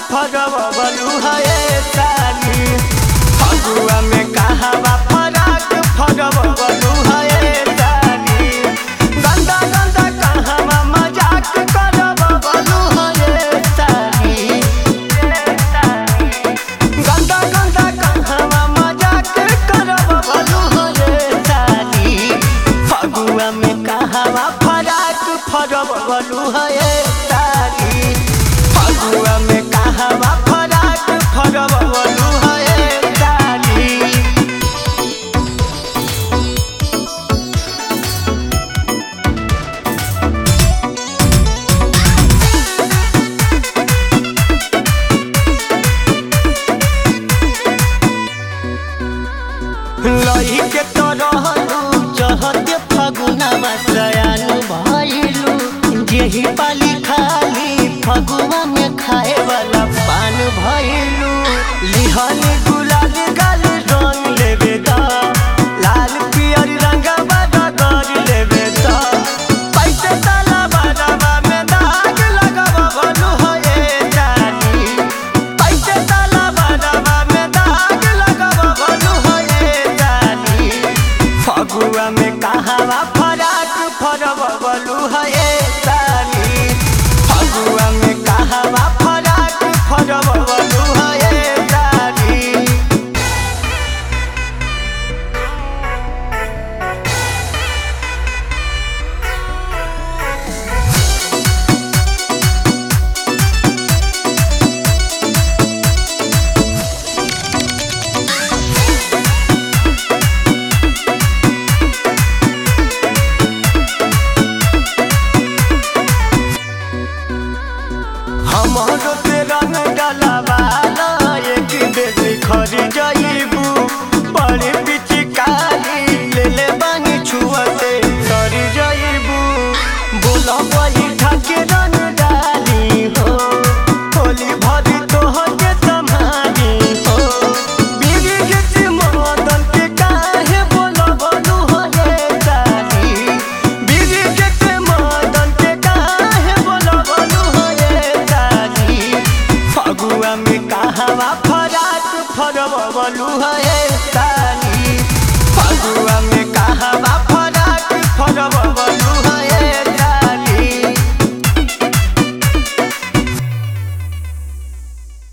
फरवलू है साली। फगुआ में कहवा फराक फरवलू है साली। गंदा गंदा कहवा मजाक करवलू है साली। गंदा गंदा कहवा मजाक करवलू है साली। फगुआ में कहवा फराक फरवलू है साली। फगुआ में कहवा फराक फरवलू है साली। लही के तो रहलू चहते फगुनावा सयान भइलू। जेही पाली खाली फगुआ में खाए वाला पान भइलू। लिहन गुलाल गाल रंग लेबे दा, लाल पियर रंगवा रगड़ लेबे दा। पैसे ताला बारवा में दाग लगवलू है साली। पैसे ताला बारवा में दाग लगवलू है साली। फगुआ में कहवा फराक फरवलू है साली। फगुआ में कहवा फराक फरवलू है साली। हमरो से रंग डलवाला एक बेटी खरी जाइबू। बड़ी पिचकारी ले ले बानी छुअते सरी जाइबू। बोला वही ढके रंग डाली हो, होली भरी तोहर के संभाली हो। बीड़ी के मदन के काहे बोलवलू है साली। बीड़ी के मदन के काहे बोलवलू है साली। फगुआ में कहवा फराक फरवलू है साली।